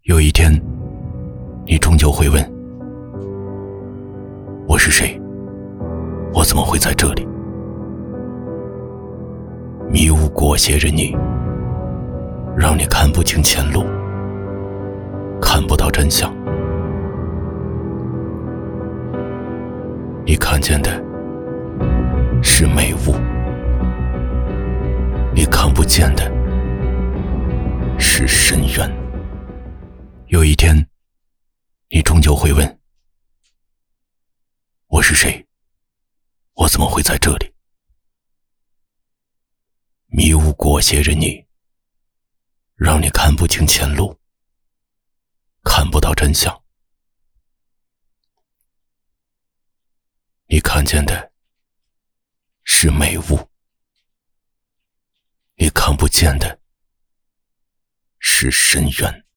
有一天，你终究会问，我是谁？我怎么会在这里？迷雾裹挟着你，让你看不清前路，看不到真相。你看见的是美雾，你看不见的是深渊。有一天，你终究会问，我是谁？我怎么会在这里？迷雾裹挟着你，让你看不清前路，看不到真相。你看见的是美雾，你看不见的是深渊。